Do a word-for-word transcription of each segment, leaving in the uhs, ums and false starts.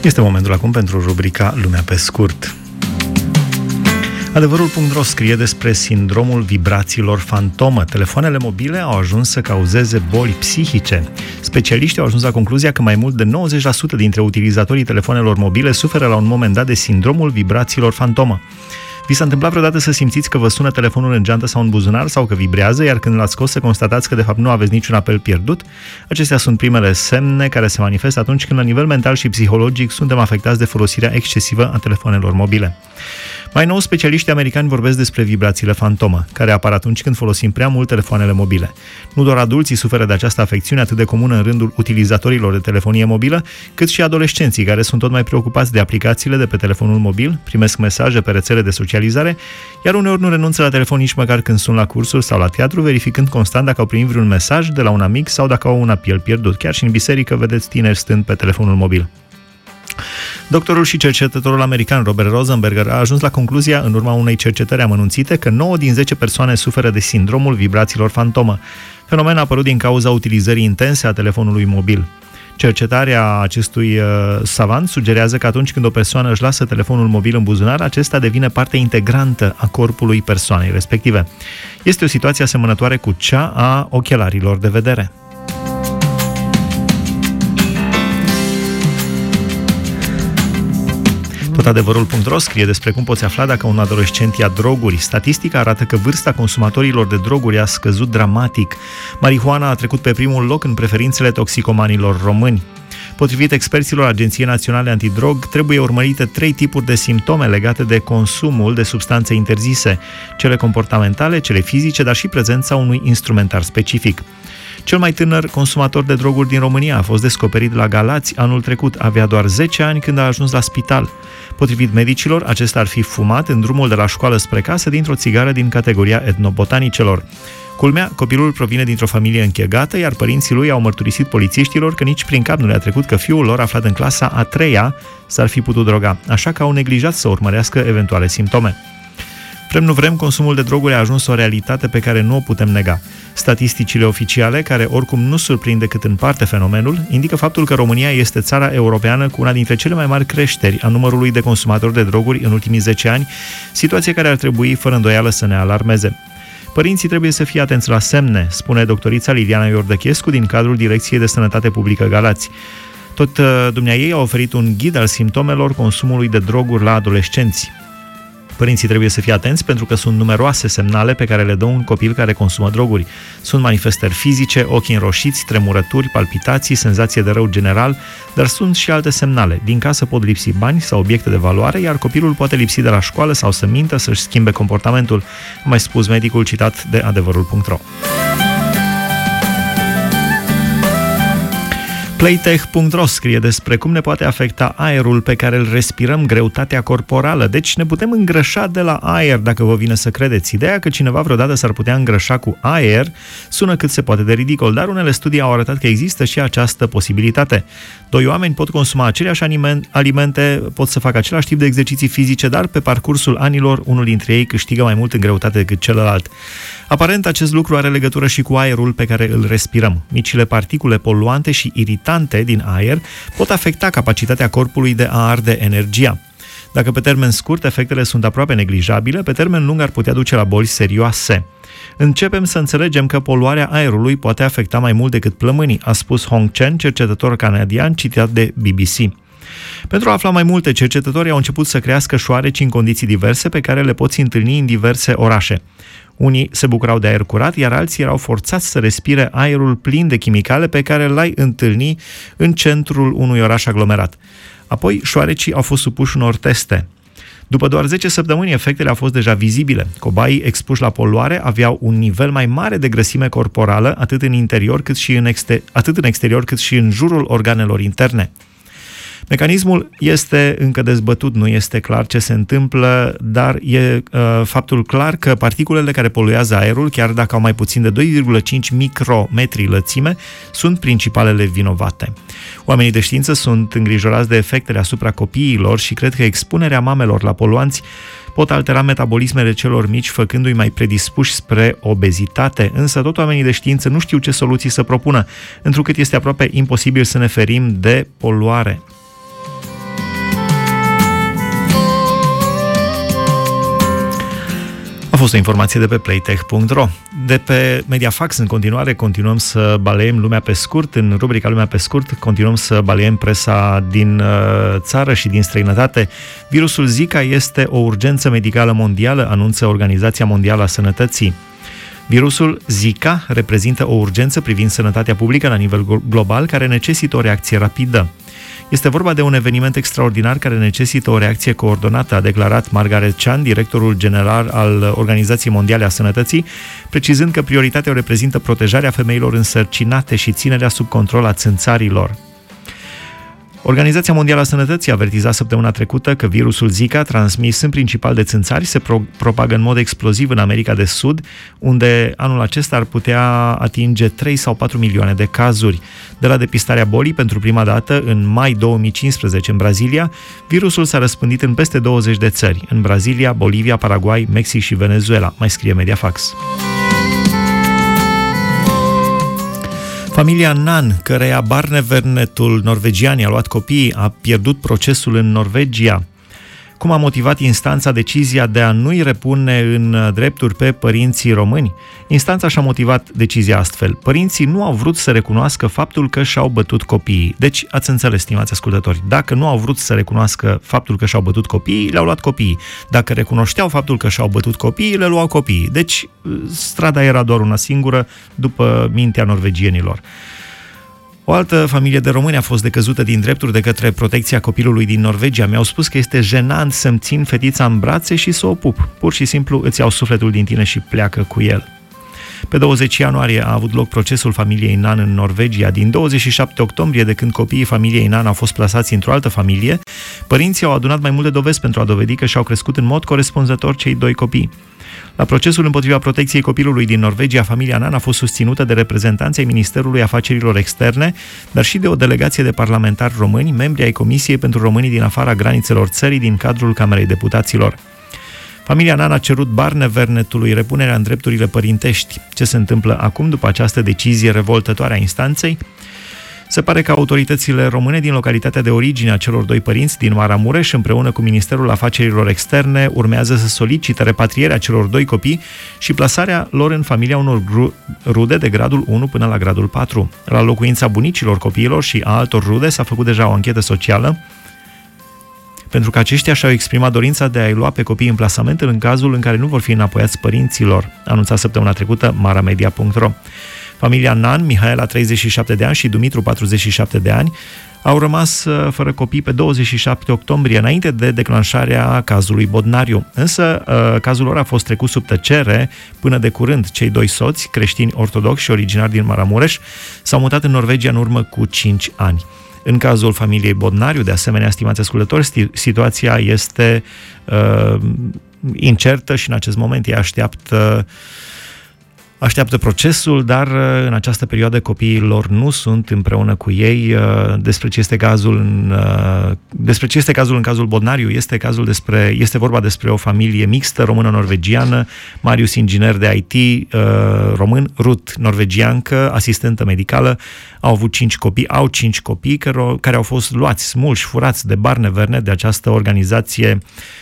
Este momentul acum pentru rubrica Lumea pe scurt. Adevărul punct ro scrie despre sindromul vibrațiilor fantomă. Telefoanele mobile au ajuns să cauzeze boli psihice. Specialiștii au ajuns la concluzia că mai mult de nouăzeci la sută dintre utilizatorii telefonelor mobile suferă la un moment dat de sindromul vibrațiilor fantomă. Vi s-a întâmplat vreodată să simțiți că vă sună telefonul în geantă sau în buzunar sau că vibrează, iar când l-ați scos să constatați că de fapt nu aveți niciun apel pierdut? Acestea sunt primele semne care se manifestă atunci când la nivel mental și psihologic suntem afectați de folosirea excesivă a telefonelor mobile. Mai nou, specialiștii americani vorbesc despre vibrațiile fantomă, care apar atunci când folosim prea mult telefoanele mobile. Nu doar adulții suferă de această afecțiune atât de comună în rândul utilizatorilor de telefonie mobilă, cât și adolescenții, care sunt tot mai preocupați de aplicațiile de pe telefonul mobil, primesc mesaje pe rețele de socializare, iar uneori nu renunță la telefon nici măcar când sunt la cursuri sau la teatru, verificând constant dacă au primit vreun mesaj de la un amic sau dacă au un apel pierdut. Chiar și în biserică vedeți tineri stând pe telefonul mobil. Doctorul și cercetătorul american Robert Rosenberger a ajuns la concluzia, în urma unei cercetări amănunțite, că nouă din zece persoane suferă de sindromul vibrațiilor fantomă. Fenomen a apărut din cauza utilizării intense a telefonului mobil. Cercetarea acestui uh, savant sugerează că atunci când o persoană își lasă telefonul mobil în buzunar, acesta devine parte integrantă a corpului persoanei respective. Este o situație asemănătoare cu cea a ochelarilor de vedere. Tot adevărul punct ro scrie despre cum poți afla dacă un adolescent ia droguri. Statistica arată că vârsta consumatorilor de droguri a scăzut dramatic. Marihuana a trecut pe primul loc în preferințele toxicomanilor români. Potrivit experților Agenției Naționale Antidrog, trebuie urmărite trei tipuri de simptome legate de consumul de substanțe interzise: cele comportamentale, cele fizice, dar și prezența unui instrumentar specific. Cel mai tânăr consumator de droguri din România a fost descoperit la Galați anul trecut. Avea doar zece ani când a ajuns la spital. Potrivit medicilor, acesta ar fi fumat în drumul de la școală spre casă dintr-o țigară din categoria etnobotanicelor. Culmea, copilul provine dintr-o familie închegată, iar părinții lui au mărturisit polițiștilor că nici prin cap nu le-a trecut că fiul lor, aflat în clasa a treia, s-ar fi putut droga, așa că au neglijat să urmărească eventuale simptome. Vrem nu vrem, consumul de droguri a ajuns o realitate pe care nu o putem nega. Statisticile oficiale, care oricum nu surprind decât în parte fenomenul, indică faptul că România este țara europeană cu una dintre cele mai mari creșteri a numărului de consumatori de droguri în ultimii zece ani, situație care ar trebui fără îndoială să ne alarmeze. Părinții trebuie să fie atenți la semne, spune doctorița Liliana Iordăchescu din cadrul Direcției de Sănătate Publică Galați. Tot dumneaei a oferit un ghid al simptomelor consumului de droguri la adolescenți. Părinții trebuie să fie atenți pentru că sunt numeroase semnale pe care le dă un copil care consumă droguri. Sunt manifestări fizice, ochi înroșiți, tremurături, palpitații, senzație de rău general, dar sunt și alte semnale. Din casă pot lipsi bani sau obiecte de valoare, iar copilul poate lipsi de la școală sau să mintă, să-și schimbe comportamentul, a mai spus medicul citat de adevărul punct ro. Playtech punct ro scrie despre cum ne poate afecta aerul pe care îl respirăm, greutatea corporală. Deci ne putem îngrășa de la aer, dacă vă vine să credeți. Ideea că cineva vreodată s-ar putea îngrășa cu aer sună cât se poate de ridicol, dar unele studii au arătat că există și această posibilitate. Doi oameni pot consuma aceleași alimente, pot să facă același tip de exerciții fizice, dar pe parcursul anilor unul dintre ei câștigă mai mult în greutate decât celălalt. Aparent, acest lucru are legătură și cu aerul pe care îl respirăm. Micile particule poluante și iritante din aer pot afecta capacitatea corpului de a arde energia. Dacă pe termen scurt efectele sunt aproape neglijabile, pe termen lung ar putea duce la boli serioase. Începem să înțelegem că poluarea aerului poate afecta mai mult decât plămânii, a spus Hong Chen, cercetător canadian citat de B B C. Pentru a afla mai multe, cercetătorii au început să crească șoareci în condiții diverse pe care le poți întâlni în diverse orașe. Unii se bucurau de aer curat, iar alții erau forțați să respire aerul plin de chimicale pe care l-ai întâlni în centrul unui oraș aglomerat. Apoi, șoarecii au fost supuși unor teste. După doar zece săptămâni, efectele au fost deja vizibile. Cobaii expuși la poluare aveau un nivel mai mare de grăsime corporală, atât în interior cât și în, exter- atât în exterior cât și în jurul organelor interne. Mecanismul este încă dezbătut, nu este clar ce se întâmplă, dar e uh, faptul clar că particulele care poluează aerul, chiar dacă au mai puțin de doi virgulă cinci micrometri lățime, sunt principalele vinovate. Oamenii de știință sunt îngrijorați de efectele asupra copiilor și cred că expunerea mamelor la poluanți pot altera metabolismele celor mici, făcându-i mai predispuși spre obezitate, însă tot oamenii de știință nu știu ce soluții să propună, întrucât este aproape imposibil să ne ferim de poluare. A fost o informație de pe playtech punct ro. De pe Mediafax, în continuare, continuăm să baleiem lumea pe scurt. În rubrica Lumea pe scurt, continuăm să baleiem presa din uh, țară și din străinătate. Virusul Zika este o urgență medicală mondială, anunță Organizația Mondială a Sănătății. Virusul Zika reprezintă o urgență privind sănătatea publică la nivel global, care necesită o reacție rapidă. Este vorba de un eveniment extraordinar care necesită o reacție coordonată, a declarat Margaret Chan, directorul general al Organizației Mondiale a Sănătății, precizând că prioritatea o reprezintă protejarea femeilor însărcinate și ținerea sub control a țânțarilor. Organizația Mondială a Sănătății a avertizat săptămâna trecută că virusul Zika, transmis în principal de țânțari, se pro- propagă în mod exploziv în America de Sud, unde anul acesta ar putea atinge trei sau patru milioane de cazuri. De la depistarea bolii, pentru prima dată, în mai două mii cincisprezece, în Brazilia, virusul s-a răspândit în peste douăzeci de țări, în Brazilia, Bolivia, Paraguay, Mexic și Venezuela, mai scrie Mediafax. Familia Nan, căreia Barnevernetul norvegian i-a luat copiii, a pierdut procesul în Norvegia. Cum a motivat instanța decizia de a nu-i repune în drepturi pe părinții români? Instanța și-a motivat decizia astfel. Părinții nu au vrut să recunoască faptul că și-au bătut copiii. Deci, ați înțeles, stimați ascultători, dacă nu au vrut să recunoască faptul că și-au bătut copiii, le-au luat copiii. Dacă recunoșteau faptul că și-au bătut copiii, le luau copiii. Deci, strada era doar una singură, după mintea norvegienilor. O altă familie de români a fost decăzută din drepturi de către Protecția Copilului din Norvegia. Mi-au spus că este jenant să-mi țin fetița în brațe și să o pup. Pur și simplu îți iau sufletul din tine și pleacă cu el. Pe douăzeci ianuarie a avut loc procesul familiei Nan în Norvegia. Din douăzeci și șapte octombrie, de când copiii familiei Nan au fost plasați într-o altă familie, părinții au adunat mai multe dovezi pentru a dovedi că și-au crescut în mod corespunzător cei doi copii. La procesul împotriva protecției copilului din Norvegia, familia Nan a fost susținută de reprezentanții ai Ministerului Afacerilor Externe, dar și de o delegație de parlamentari români, membri ai Comisiei pentru Românii din afara granițelor țării din cadrul Camerei Deputaților. Familia Nan a cerut Barnevernetului repunerea în drepturile părintești. Ce se întâmplă acum după această decizie revoltătoare a instanței? Se pare că autoritățile române din localitatea de origine a celor doi părinți din Maramureș, împreună cu Ministerul Afacerilor Externe, urmează să solicite repatrierea celor doi copii și plasarea lor în familia unor rude de gradul unu până la gradul patru. La locuința bunicilor copiilor și a altor rude s-a făcut deja o anchetă socială, pentru că aceștia și-au exprimat dorința de a-i lua pe copii în plasament în cazul în care nu vor fi înapoiați părinților, anunțat săptămâna trecută maramedia punct ro. Familia Nan, Mihaela, treizeci și șapte de ani, și Dumitru, patruzeci și șapte de ani, au rămas fără copii pe douăzeci și șapte octombrie, înainte de declanșarea cazului Bodnariu. Însă, cazul lor a fost trecut sub tăcere până de curând. Cei doi soți, creștini ortodoxi și originari din Maramureș, s-au mutat în Norvegia în urmă cu cinci ani. În cazul familiei Bodnariu, de asemenea, stimați ascultători, situația este uh, incertă și în acest moment ei așteaptă Așteaptă procesul, dar în această perioadă copiii lor nu sunt împreună cu ei. Despre ce este cazul în, despre ce este cazul în cazul Bodnariu? Este cazul despre, este vorba despre o familie mixtă română-norvegiană, Marius inginer de I T român, Ruth norvegiancă, asistentă medicală. Au avut cinci copii, au cinci copii care, care au fost luați, smulși, furați de Barnevernet, de această organizație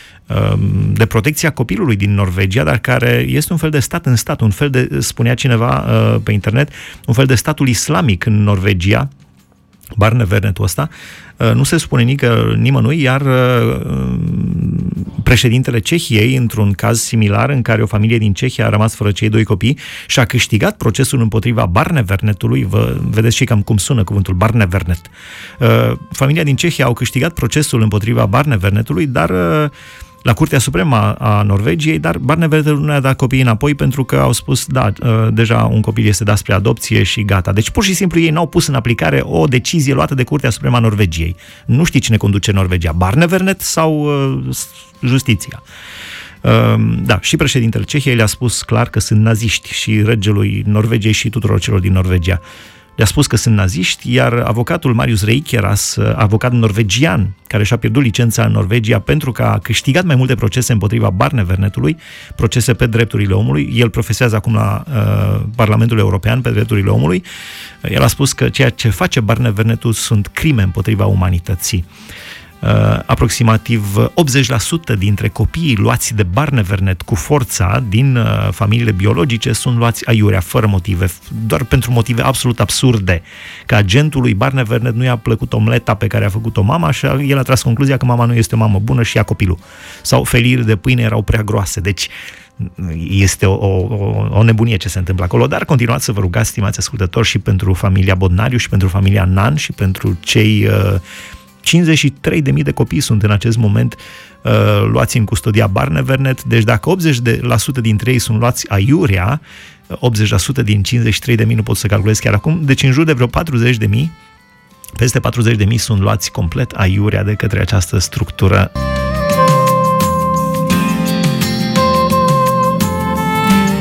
de protecția copilului din Norvegia, dar care este un fel de stat în stat, un fel de, spunea cineva uh, pe internet, un fel de statul islamic în Norvegia, Barnevernetul ăsta, uh, nu se spune nică, nimănui, iar uh, președintele Cehiei, într-un caz similar în care o familie din Cehia a rămas fără cei doi copii și a câștigat procesul împotriva Barnevernetului, vă vedeți și cam cum sună cuvântul Barnevernet. Uh, familia din Cehia au câștigat procesul împotriva Barnevernetului, dar uh, la Curtea Supremă a Norvegiei, dar Barnevernetul nu a dat copiii înapoi pentru că au spus, da, deja un copil este dat spre adopție și gata. Deci pur și simplu ei n-au pus în aplicare o decizie luată de Curtea Supremă a Norvegiei. Nu știi cine conduce Norvegia, Barnevernet sau uh, justiția. Uh, da, și președintele Cehiei le-a spus clar că sunt naziști și regelui Norvegiei și tuturor celor din Norvegia. Le-a spus că sunt naziști, iar avocatul Marius Reikeras, avocat norvegian, care și-a pierdut licența în Norvegia pentru că a câștigat mai multe procese împotriva Barnevernetului, procese pe drepturile omului, el profesează acum la uh, Parlamentul European pe drepturile omului, el a spus că ceea ce face Barnevernetul sunt crime împotriva umanității. aproximativ optzeci la sută dintre copiii luați de Barnevernet cu forța din uh, familiile biologice sunt luați aiurea, fără motive, doar pentru motive absolut absurde. Că agentului Barnevernet nu i-a plăcut omleta pe care a făcut-o mama și el a tras concluzia că mama nu este o mamă bună și ia copilul. Sau feliile de pâine erau prea groase. Deci este o, o, o nebunie ce se întâmplă acolo, dar continuați să vă rugați, stimați ascultători, și pentru familia Bodnariu și pentru familia Nan și pentru cei uh, cincizeci și trei de mii de copii sunt în acest moment uh, luați în custodia Barnevernet. Deci dacă optzeci la sută dintre ei sunt luați aiurea, optzeci la sută din cincizeci și trei de mii nu pot să calculez chiar acum, deci în jur de vreo patruzeci de mii, peste patruzeci de mii sunt luați complet aiurea de către această structură.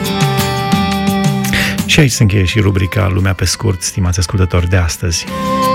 Și aici se încheie și rubrica Lumea pe scurt, stimați ascultători, de astăzi.